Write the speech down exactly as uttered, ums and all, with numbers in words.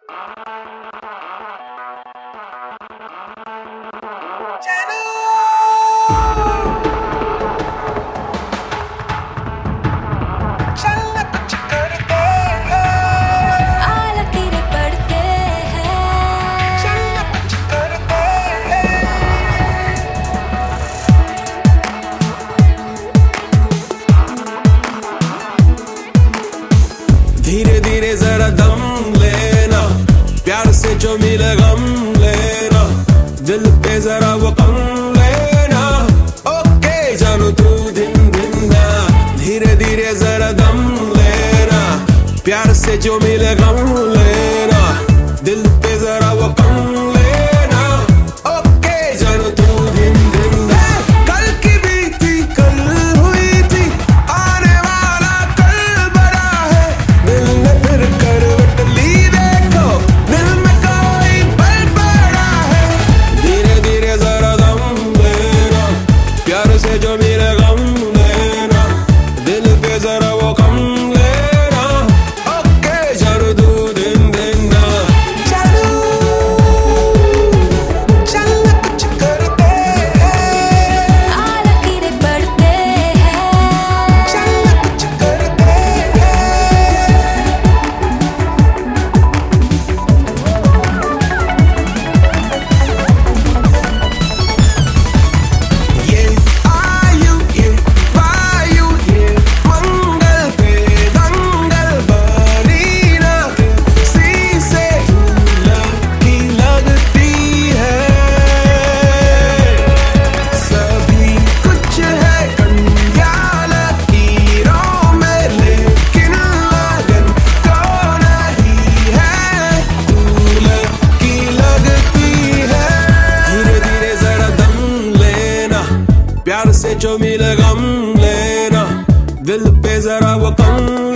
धीरे धीरे जरा दम लेना, प्यार से जो मिले गम लेना, दिल पे जरा वो कम लेना। ओके जानू तू दिन दिन ना, धीरे धीरे जरा दम लेना, प्यार से जो मिले गम लेना, दिल पे जरा वो कम लेना। ओके जानू तू दिन दिन ना, कल की बीती कल हुई थी, आने वाला कल बड़ा है। दिल ने फिर करवट ली देखो, दिल में कोई पल पड़ा है। धीरे धीरे जरा दम लेना, प्यार से जो मिले गम लेना, दिल पे जरा वो कम लेना। ओके जानू तू दिन दिन ना, जानू चलना कुछ करते हैं, लकीरें बढ़ते हैं, चलना कुछ करते हैं। ये आयु ये वायु ये मंगल पे दंगल बनी ना, किसी से लगी लगती है। सभी कुछ है कंगाल हीरों में, लेकिन लगन को नहीं है, तू लगी लगती है। धीरे धीरे जरा दम लेना, प्यार से जो मिले गम लेना, दिल पे जरा वो कम